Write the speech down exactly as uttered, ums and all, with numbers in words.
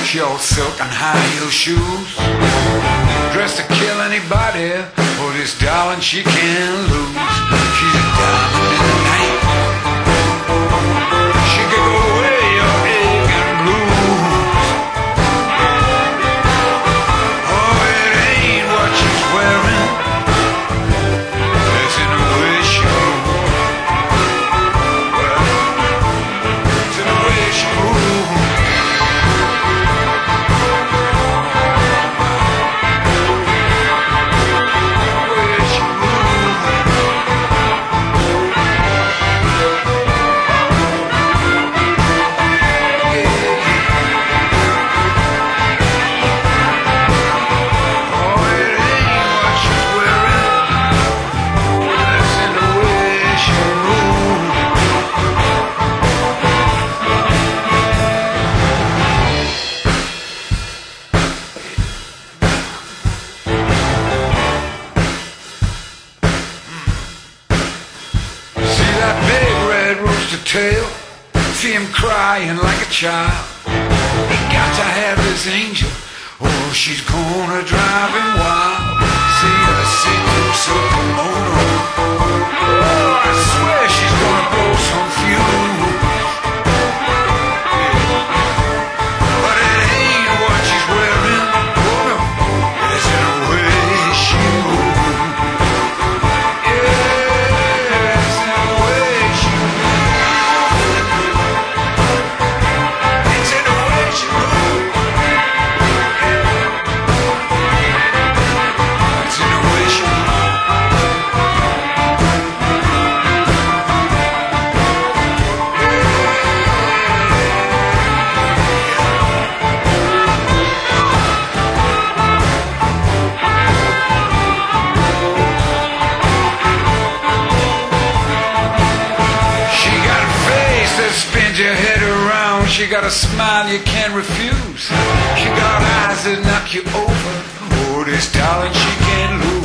She all silk and high heel shoes, dressed to kill anybody. Oh, this darling she can't lose. She's a diamond in the night. She could go away your ache and blues. Oh, it ain't what she's wearing, it's in the way she moves. Well, it's in the way she moves. Tail, see him crying like a child. He got to have his angel, oh, she's gonna drive him wild. See her sing so kimono, oh, I swear she's gonna blow some fuse. But it ain't what she's wearing, oh no, it's in the way she moves. Yeah, it's in the way she moves. Spins your head around. She got a smile you can't refuse. She got eyes that knock you over. Oh, this darling she can't lose.